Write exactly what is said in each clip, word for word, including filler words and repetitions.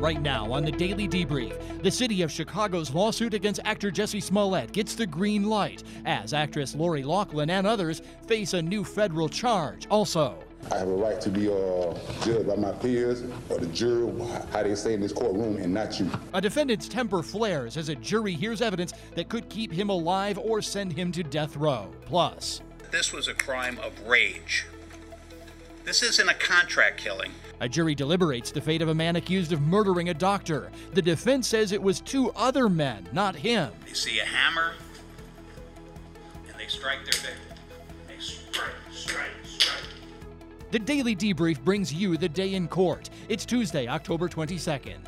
Right now on the Daily Debrief, the city of Chicago's lawsuit against actor Jussie Smollett gets the green light as actress Lori Loughlin and others face a new federal charge. Also, I have a right to be uh, judged by my peers or the jury, how they say in this courtroom, and not you. A defendant's temper flares as a jury hears evidence that could keep him alive or send him to death row. Plus, this was a crime of rage. This isn't a contract killing. A jury deliberates the fate of a man accused of murdering a doctor. The defense says it was two other men, not him. They see a hammer, and they strike their victim. They strike, strike, strike. The Daily Debrief brings you the day in court. It's Tuesday, October twenty-second.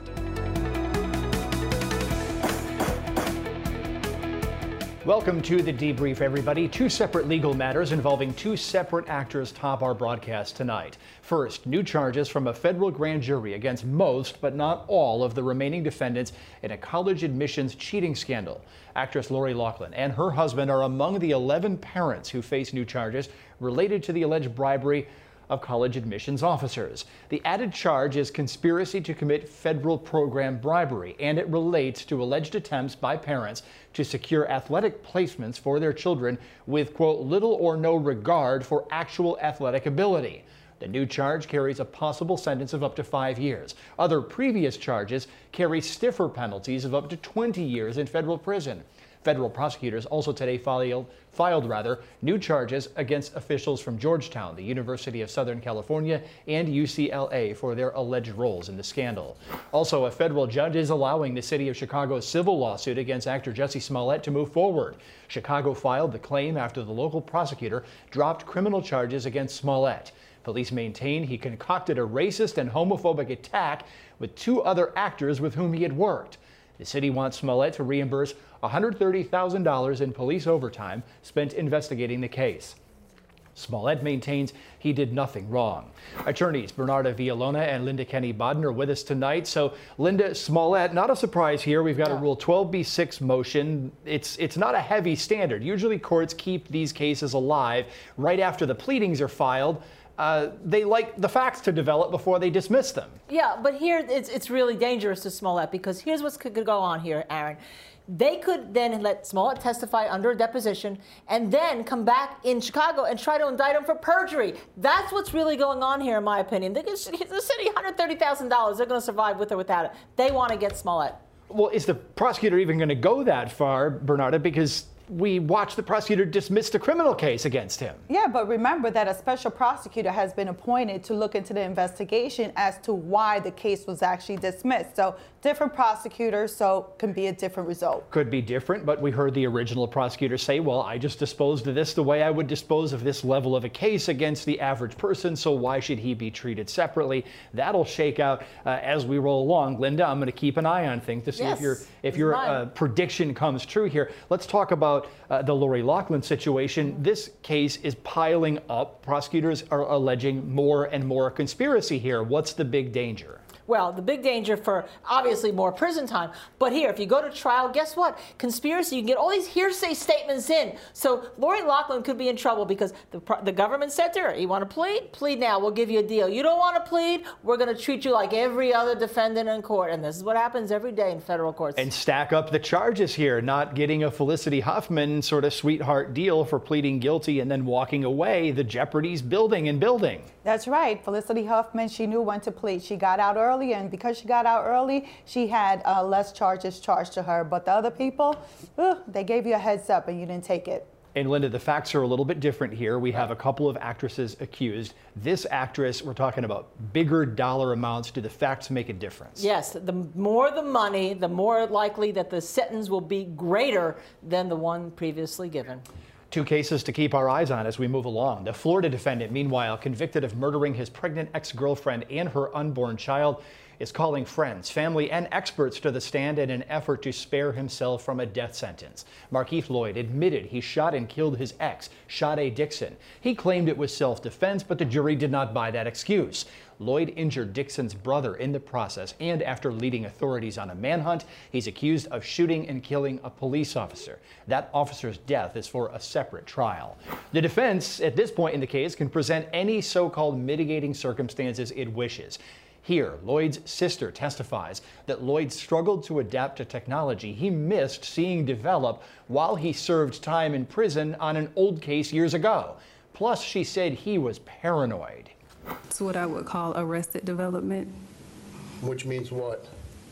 Welcome to the Debrief, everybody. Two separate legal matters involving two separate actors top our broadcast tonight. First, new charges from a federal grand jury against most, but not all, of the remaining defendants in a college admissions cheating scandal. Actress Lori Loughlin and her husband are among the eleven parents who face new charges related to the alleged bribery of college admissions officers. The added charge is conspiracy to commit federal program bribery, and it relates to alleged attempts by parents to secure athletic placements for their children with, quote, little or no regard for actual athletic ability. The new charge carries a possible sentence of up to five years. Other previous charges carry stiffer penalties of up to twenty years in federal prison. Federal prosecutors also today filed, filed rather, new charges against officials from Georgetown, the University of Southern California, and U C L A for their alleged roles in the scandal. Also, a federal judge is allowing the city of Chicago's civil lawsuit against actor Jussie Smollett to move forward. Chicago filed the claim after the local prosecutor dropped criminal charges against Smollett. Police maintain he concocted a racist and homophobic attack with two other actors with whom he had worked. The city wants Smollett to reimburse one hundred thirty thousand dollars in police overtime spent investigating the case. Smollett maintains he did nothing wrong. Attorneys Bernarda Villalona and Linda Kenny Bodden are with us tonight. So, Linda, Smollett, not a surprise here. We've got a Rule twelve B six motion. It's it's not a heavy standard. Usually courts keep these cases alive right after the pleadings are filed. Uh, they like the facts to develop before they dismiss them. Yeah, but here it's, it's really dangerous to Smollett, because here's what could go on here, Aaron. They could then let Smollett testify under a deposition and then come back in Chicago and try to indict him for perjury. That's what's really going on here, in my opinion. They give the city one hundred thirty thousand dollars. They're going to survive with or without it. They want to get Smollett. Well, is the prosecutor even going to go that far, Bernarda? Because we watched the prosecutor dismiss the criminal case against him. Yeah, but remember that a special prosecutor has been appointed to look into the investigation as to why the case was actually dismissed. So different prosecutors, so can be a different result. Could be different, but we heard the original prosecutor say, well, I just disposed of this the way I would dispose of this level of a case against the average person, so why should he be treated separately? That'll shake out uh, as we roll along. Linda, I'm going to keep an eye on things to see yes, if your if your uh, prediction comes true here. Let's talk about Uh, the Lori Loughlin situation. This case is piling up. Prosecutors are alleging more and more conspiracy here. What's the big danger? Well, the big danger for obviously more prison time. But here, if you go to trial, guess what? Conspiracy, you can get all these hearsay statements in. So Lori Loughlin could be in trouble because the, the government said to her, you want to plead? Plead now. We'll give you a deal. You don't want to plead? We're going to treat you like every other defendant in court. And this is what happens every day in federal courts. And stack up the charges here, not getting a Felicity Huffman sort of sweetheart deal for pleading guilty and then walking away. The jeopardy's building and building. That's right. Felicity Huffman, she knew when to plead. She got out early, and because she got out early, she had uh, less charges charged to her. But the other people, uh, they gave you a heads up and you didn't take it. And Linda, the facts are a little bit different here. We have a couple of actresses accused. This actress, we're talking about bigger dollar amounts. Do the facts make a difference? Yes, the more the money, the more likely that the sentence will be greater than the one previously given. Two cases to keep our eyes on as we move along. The Florida defendant, meanwhile, convicted of murdering his pregnant ex-girlfriend and her unborn child, is calling friends, family, and experts to the stand in an effort to spare himself from a death sentence. Markeith Lloyd admitted he shot and killed his ex, Sade Dixon. He claimed it was self-defense, but the jury did not buy that excuse. Lloyd injured Dixon's brother in the process, and after leading authorities on a manhunt, he's accused of shooting and killing a police officer. That officer's death is for a separate trial. The defense, at this point in the case, can present any so-called mitigating circumstances it wishes. Here, Lloyd's sister testifies that Lloyd struggled to adapt to technology he missed seeing develop while he served time in prison on an old case years ago. Plus, she said he was paranoid. It's what I would call arrested development. Which means what?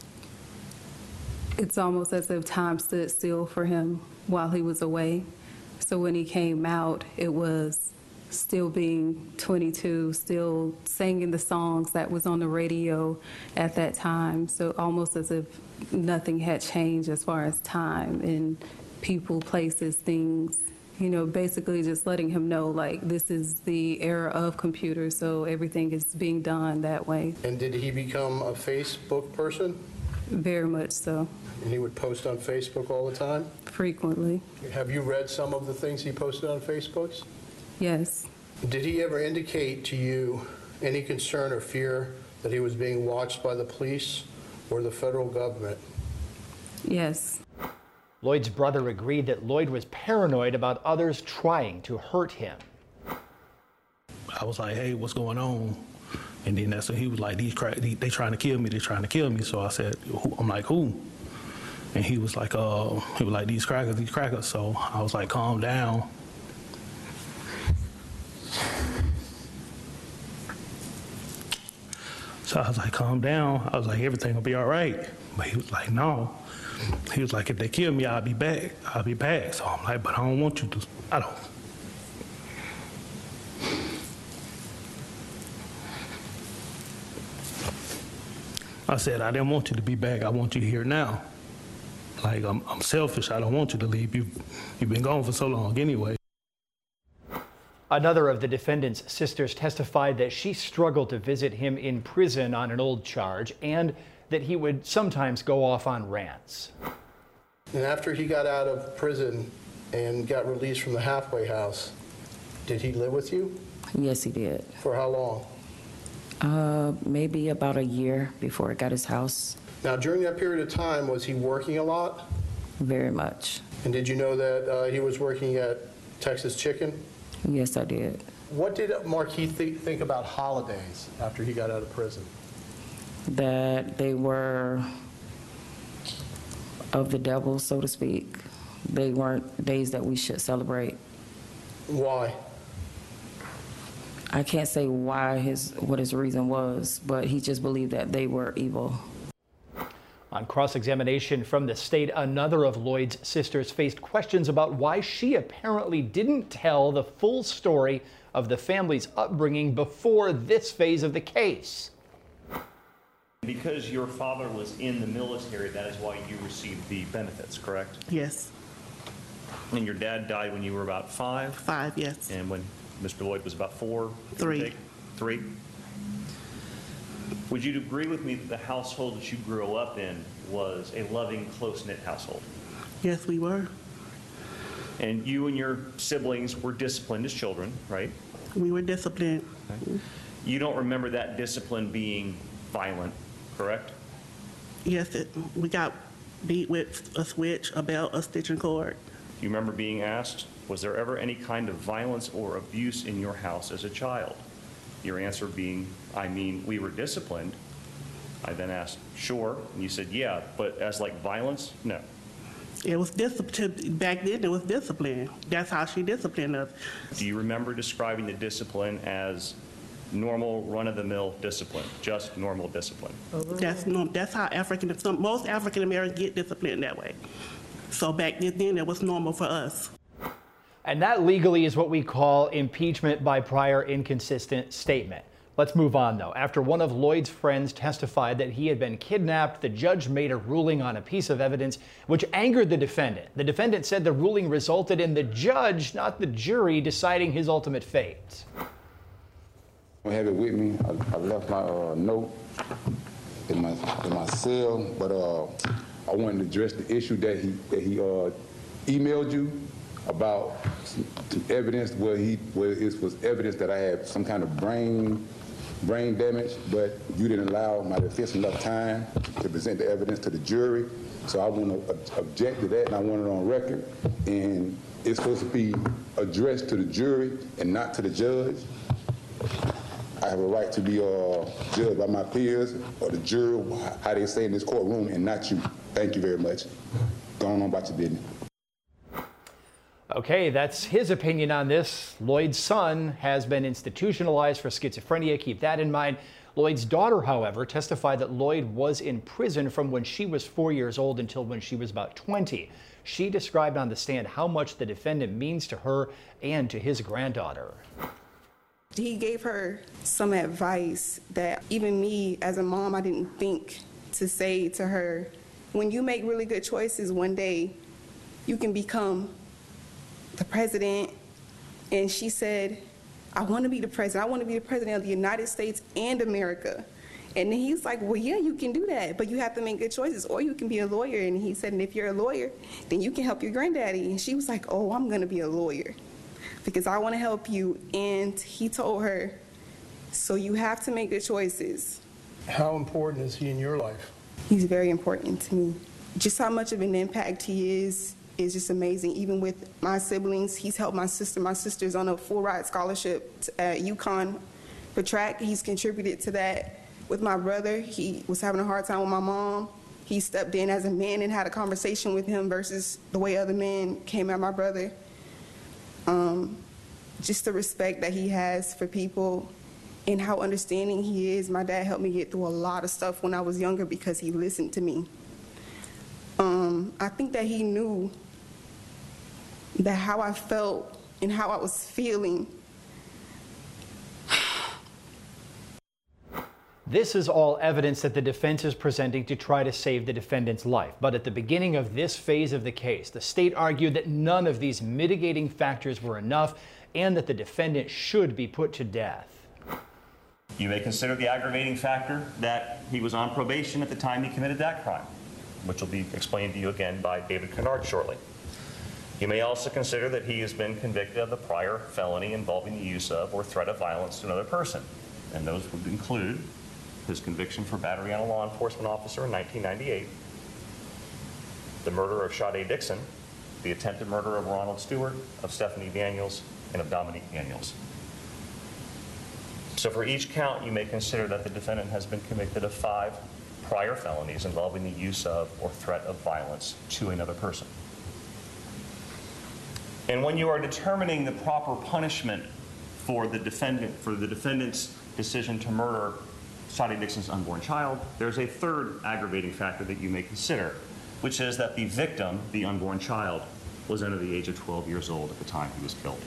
It's almost as if time stood still for him while he was away. So when he came out, it was still being twenty-two, still singing the songs that was on the radio at that time. So almost as if nothing had changed as far as time and people, places, things. You know, basically just letting him know, like, this is the era of computers, so everything is being done that way. And did he become a Facebook person? Very much so. And he would post on Facebook all the time? Frequently. Have you read some of the things he posted on Facebook? Yes. Did he ever indicate to you any concern or fear that he was being watched by the police or the federal government? Yes. Lloyd's brother agreed that Lloyd was paranoid about others trying to hurt him. I was like, hey, what's going on? And then that's when he was like, these crack, they, they trying to kill me, they trying to kill me. So I said, who? I'm like, who? And he was like, uh, he was like, these crackers, these crackers. So I was like, calm down. So I was like, calm down. I was like, everything will be all right. But he was like, no. He was like, if they kill me, I'll be back. I'll be back. So I'm like, but I don't want you to, I don't. I said, I didn't want you to be back. I want you here now. Like, I'm, I'm selfish. I don't want you to leave. You, you've been gone for so long anyway. Another of the defendant's sisters testified that she struggled to visit him in prison on an old charge and that he would sometimes go off on rants. And after he got out of prison and got released from the halfway house, did he live with you? Yes, he did. For how long? Uh, maybe about a year before he got his house. Now, during that period of time, was he working a lot? Very much. And did you know that uh, he was working at Texas Chicken? Yes, I did. What did Marquis th think about holidays after he got out of prison? That they were of the devil, so to speak. They weren't days that we should celebrate. Why? I can't say why his what his reason was, but he just believed that they were evil. On cross-examination from the state, another of Lloyd's sisters faced questions about why she apparently didn't tell the full story of the family's upbringing before this phase of the case. Because your father was in the military, that is why you received the benefits, correct? Yes. And your dad died when you were about five? Five, yes. And when Mister Lloyd was about four? Three. Three? Would you agree with me that the household that you grew up in was a loving, close-knit household? Yes, we were. And you and your siblings were disciplined as children, right? We were disciplined. Okay. You don't remember that discipline being violent, correct? Yes, it, we got beat with a switch, a belt, a stitching cord. You remember being asked, was there ever any kind of violence or abuse in your house as a child? Your answer being, I mean, we were disciplined. I then asked, sure, and you said, yeah, but as like violence, no. It was discipline. Back then, it was discipline. That's how she disciplined us. Do you remember describing the discipline as normal, run-of-the-mill discipline, just normal discipline? That's no. That's how African, some, most African Americans get disciplined that way. So back then, it was normal for us. And that legally is what we call impeachment by prior inconsistent statement. Let's move on, though. After one of Lloyd's friends testified that he had been kidnapped, the judge made a ruling on a piece of evidence which angered the defendant. The defendant said the ruling resulted in the judge, not the jury, deciding his ultimate fate. I have it with me. I, I left my uh, note in my in my cell, but uh, I wanted to address the issue that he that he uh, emailed you about some, some evidence where he where it was evidence that I had some kind of brain brain damage, but you didn't allow my defense enough time to present the evidence to the jury. So I want to object to that, and I want it on record. And it's supposed to be addressed to the jury and not to the judge. I have a right to be uh, judged by my peers or the jury, how they say in this courtroom, and not you. Thank you very much. Go on about your business. Okay, that's his opinion on this. Lloyd's son has been institutionalized for schizophrenia. Keep that in mind. Lloyd's daughter, however, testified that Lloyd was in prison from when she was four years old until when she was about twenty. She described on the stand how much the defendant means to her and to his granddaughter. He gave her some advice that even me as a mom, I didn't think to say to her. When you make really good choices, one day you can become the president. And she said, I want to be the president. I want to be the president of the United States and America. And then he's like, well, yeah, you can do that, but you have to make good choices, or you can be a lawyer. And he said, and if you're a lawyer, then you can help your granddaddy. And she was like, oh, I'm going to be a lawyer because I want to help you. And he told her, so you have to make good choices. How important is he in your life? He's very important to me. Just how much of an impact he is is just amazing. Even with my siblings, he's helped my sister. My sister's on a full ride scholarship at UConn for track. He's contributed to that. With my brother, he was having a hard time with my mom. He stepped in as a man and had a conversation with him versus the way other men came at my brother. Um, just the respect that he has for people and how understanding he is. My dad helped me get through a lot of stuff when I was younger because he listened to me. Um, I think that he knew that how I felt and how I was feeling. This is all evidence that the defense is presenting to try to save the defendant's life. But at the beginning of this phase of the case, the state argued that none of these mitigating factors were enough and that the defendant should be put to death. You may consider the aggravating factor that he was on probation at the time he committed that crime, which will be explained to you again by David Kennard shortly. You may also consider that he has been convicted of the prior felony involving the use of or threat of violence to another person, and those would include his conviction for battery on a law enforcement officer in nineteen ninety-eight, the murder of Sade Dixon, the attempted murder of Ronald Stewart, of Stephanie Daniels, and of Dominique Daniels. So for each count, you may consider that the defendant has been convicted of five prior felonies involving the use of or threat of violence to another person. And when you are determining the proper punishment for the defendant, for the defendant's decision to murder Sade Dixon's unborn child, there's a third aggravating factor that you may consider, which is that the victim, the unborn child, was under the age of twelve years old at the time he was killed.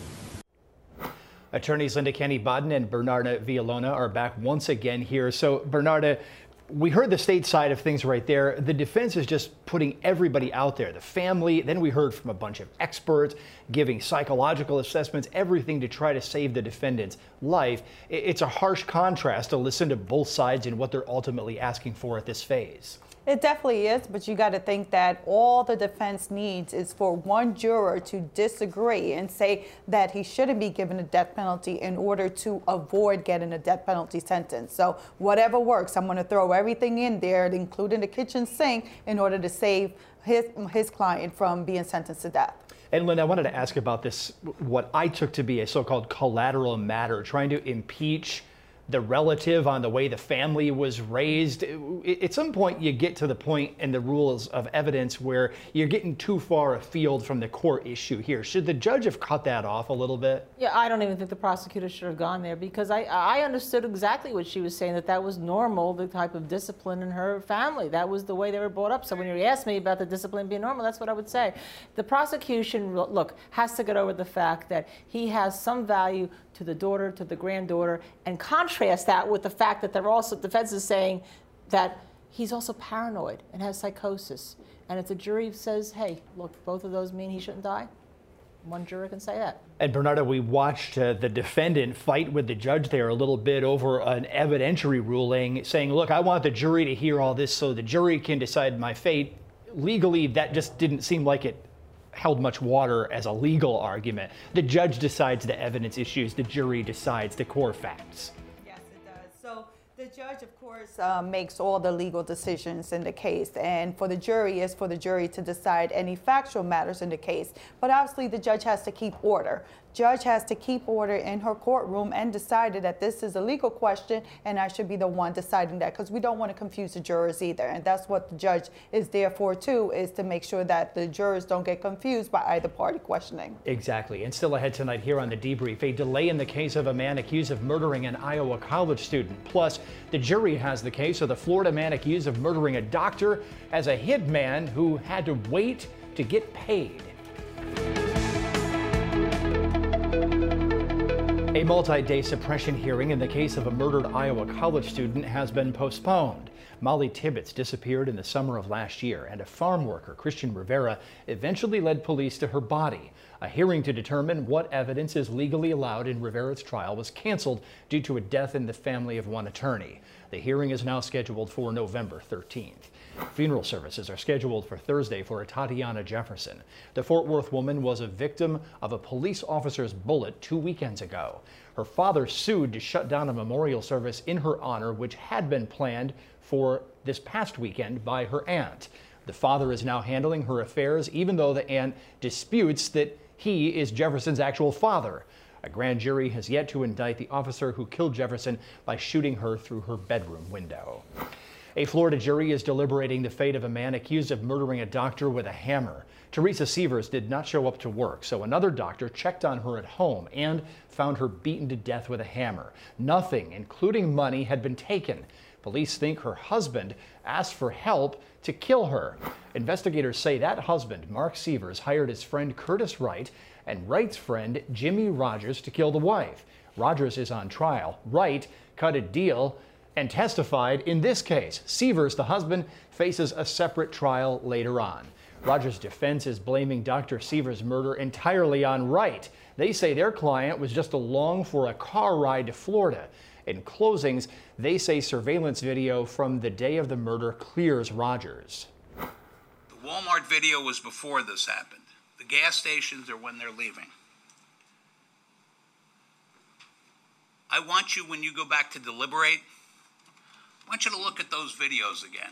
Attorneys Linda Kenny-Bodden and Bernarda Villalona are back once again here. So, Bernarda, we heard the state side of things right there. The defense is just putting everybody out there, the family. Then we heard from a bunch of experts giving psychological assessments, everything to try to save the defendant's life. It's a harsh contrast to listen to both sides and what they're ultimately asking for at this phase. It definitely is, but you got to think that all the defense needs is for one juror to disagree and say that he shouldn't be given a death penalty in order to avoid getting a death penalty sentence. So whatever works, I'm going to throw everything in there, including the kitchen sink, in order to save his, his client from being sentenced to death. And Lynn, I wanted to ask about this, what I took to be a so-called collateral matter, trying to impeach the relative on the way the family was raised. At some point, you get to the point in the rules of evidence where you're getting too far afield from the core issue here. Should the judge have cut that off a little bit? Yeah, I don't even think the prosecutor should have gone there, because I, I understood exactly what she was saying, that that was normal, the type of discipline in her family. That was the way they were brought up. So when you ask me about the discipline being normal, that's what I would say. The prosecution, look, has to get over the fact that he has some value to the daughter, to the granddaughter, and contrast that with the fact that they're also, defense is saying that he's also paranoid and has psychosis. And if the jury says, hey, look, both of those mean he shouldn't die, one juror can say that. And Bernarda, we watched uh, the defendant fight with the judge there a little bit over an evidentiary ruling, saying, look, I want the jury to hear all this so the jury can decide my fate. Legally, that just didn't seem like it held much water as a legal argument. The judge decides the evidence issues, the jury decides the core facts. Yes, it does. So the judge, of course, uh, makes all the legal decisions in the case, and for the jury is for the jury to decide any factual matters in the case. But obviously the judge has to keep order. judge has to keep order in her courtroom and decided that this is a legal question and I should be the one deciding that, because we don't want to confuse the jurors either. And that's what the judge is there for too, is to make sure that the jurors don't get confused by either party questioning. Exactly. And still ahead tonight here on the Debrief, a delay in the case of a man accused of murdering an Iowa college student. Plus, the jury has the case of the Florida man accused of murdering a doctor as a hitman who had to wait to get paid. A multi-day suppression hearing in the case of a murdered Iowa college student has been postponed. Molly Tibbetts disappeared in the summer of last year, and a farm worker, Christian Rivera, eventually led police to her body. A hearing to determine what evidence is legally allowed in Rivera's trial was canceled due to a death in the family of one attorney. The hearing is now scheduled for November thirteenth. Funeral services are scheduled for Thursday for Tatiana Jefferson. The Fort Worth woman was a victim of a police officer's bullet two weekends ago. Her father sued to shut down a memorial service in her honor, which had been planned for this past weekend by her aunt. The father is now handling her affairs, even though the aunt disputes that he is Jefferson's actual father. A grand jury has yet to indict the officer who killed Jefferson by shooting her through her bedroom window. A Florida jury is deliberating the fate of a man accused of murdering a doctor with a hammer. Teresa Sievers did not show up to work, so another doctor checked on her at home and found her beaten to death with a hammer. Nothing, including money, had been taken. Police think her husband asked for help to kill her. Investigators say that husband, Mark Sievers, hired his friend Curtis Wright and Wright's friend Jimmy Rogers to kill the wife. Rogers is on trial. Wright cut a deal and testified in this case. Sievers, the husband, faces a separate trial later on. Rogers' defense is blaming Doctor Sievers' murder entirely on Wright. They say their client was just along for a car ride to Florida. In closings, they say surveillance video from the day of the murder clears Rogers. The Walmart video was before this happened. The gas stations are when they're leaving. I want you, when you go back to deliberate, I want you to look at those videos again,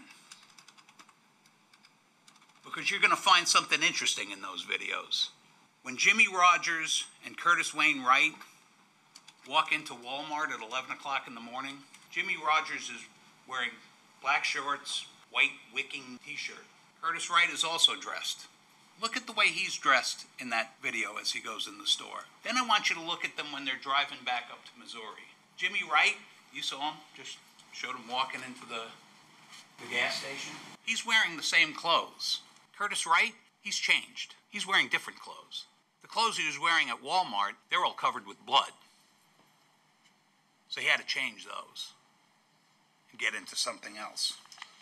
because you're going to find something interesting in those videos. When Jimmy Rogers and Curtis Wayne Wright walk into Walmart at eleven o'clock in the morning, Jimmy Rogers is wearing black shorts, white wicking t-shirt. Curtis Wright is also dressed. Look at the way he's dressed in that video as he goes in the store. Then I want you to look at them when they're driving back up to Missouri. Jimmy Wright, you saw him, just showed him walking into the, the gas station. He's wearing the same clothes. Curtis Wright, he's changed. He's wearing different clothes. The clothes he was wearing at Walmart, they're all covered with blood. So he had to change those and get into something else.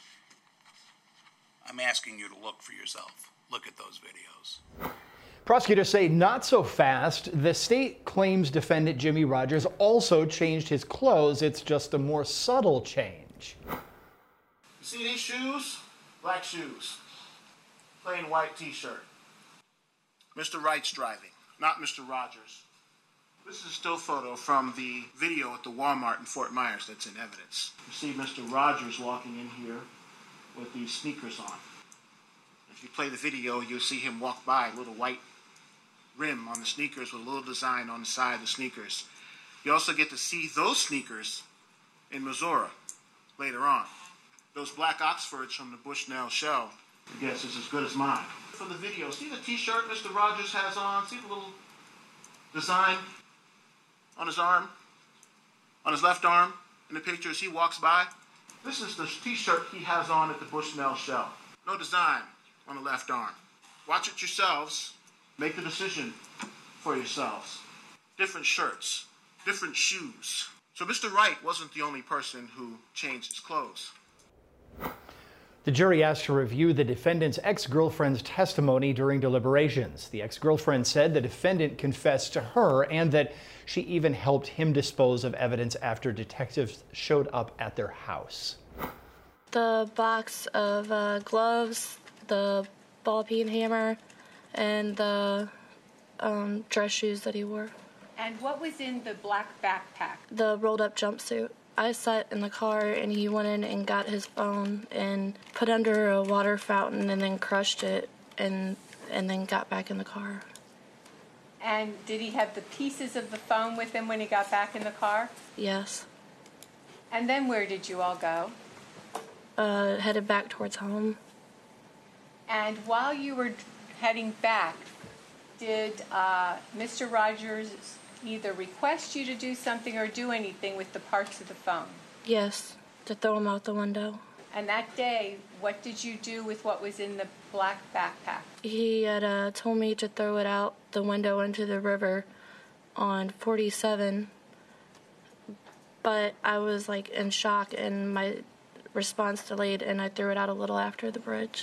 I'm asking you to look for yourself. Look at those videos. Prosecutors say not so fast. The state claims defendant Jimmy Rogers also changed his clothes. It's just a more subtle change. You see these shoes? Black shoes. Plain white t-shirt. Mister Wright's driving, not Mister Rogers. This is a still photo from the video at the Walmart in Fort Myers that's in evidence. You see Mister Rogers walking in here with these sneakers on. If you play the video, you'll see him walk by, a little white rim on the sneakers with a little design on the side of the sneakers. You also get to see those sneakers in Missouri later on. Those black Oxfords from the Bushnell shell, I guess, is as good as mine. For the video, see the t-shirt Mister Rogers has on? See the little design on his arm, on his left arm in the picture as he walks by? This is the t-shirt he has on at the Bushnell shell. No design on the left arm. Watch it yourselves. Make the decision for yourselves. Different shirts, different shoes. So Mister Wright wasn't the only person who changed his clothes. The jury asked to review the defendant's ex-girlfriend's testimony during deliberations. The ex-girlfriend said the defendant confessed to her and that she even helped him dispose of evidence after detectives showed up at their house. The box of uh, gloves, the ball peen hammer, and the um, dress shoes that he wore. And what was in the black backpack? The rolled-up jumpsuit. I sat in the car and he went in and got his phone and put under a water fountain and then crushed it and and then got back in the car. And did he have the pieces of the phone with him when he got back in the car? Yes. And then where did you all go? Uh, headed back towards home. And while you were heading back, did uh, Mister Rogers either request you to do something or do anything with the parts of the phone? Yes, to throw them out the window. And that day, what did you do with what was in the black backpack? He had uh, told me to throw it out the window into the river on forty-seven, but I was like in shock and my response delayed, and I threw it out a little after the bridge.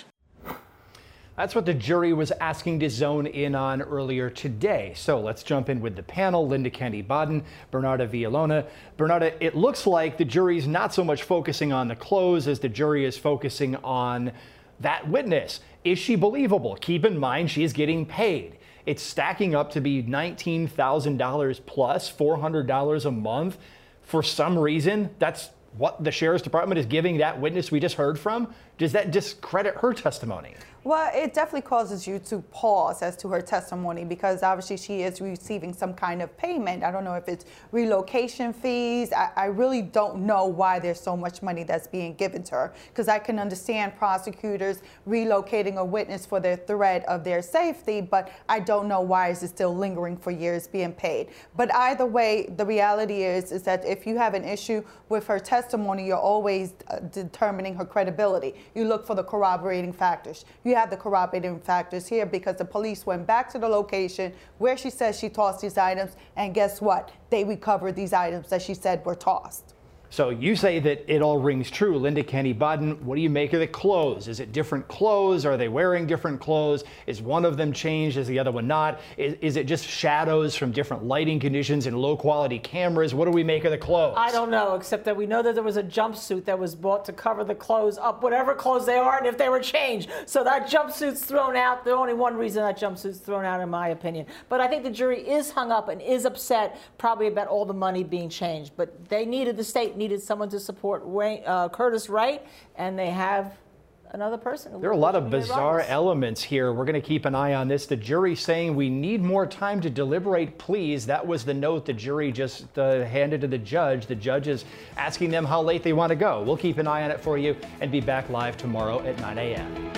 That's what the jury was asking to zone in on earlier today. So let's jump in with the panel. Linda Kenny Bodden, Bernarda Villalona. Bernarda, it looks like the jury's not so much focusing on the clothes as the jury is focusing on that witness. Is she believable? Keep in mind she's getting paid. It's stacking up to be nineteen thousand dollars plus, four hundred dollars a month. For some reason, that's what the Sheriff's Department is giving that witness we just heard from. Does that discredit her testimony? Well, it definitely causes you to pause as to her testimony because obviously she is receiving some kind of payment. I don't know if it's relocation fees. I, I really don't know why there's so much money that's being given to her because I can understand prosecutors relocating a witness for their threat of their safety, but I don't know why is it still lingering for years being paid. But either way, the reality is, is that if you have an issue with her testimony, you're always uh, determining her credibility. You look for the corroborating factors. You have the corroborating factors here because the police went back to the location where she says she tossed these items, and guess what? They recovered these items that she said were tossed. So you say that it all rings true. Linda Kenny Bodden, what do you make of the clothes? Is it different clothes? Are they wearing different clothes? Is one of them changed? Is the other one not? Is, is it just shadows from different lighting conditions and low quality cameras? What do we make of the clothes? I don't know, except that we know that there was a jumpsuit that was bought to cover the clothes up, whatever clothes they are, and if they were changed. So that jumpsuit's thrown out. The only one reason that jumpsuit's thrown out, in my opinion. But I think the jury is hung up and is upset probably about all the money being changed. But they needed, the state needed someone to support Wayne, uh, Curtis Wright, and they have another person. There are a lot of bizarre elements here. We're going to keep an eye on this. The jury saying we need more time to deliberate, please. That was the note the jury just uh, handed to the judge. The judge is asking them how late they want to go. We'll keep an eye on it for you and be back live tomorrow at nine a m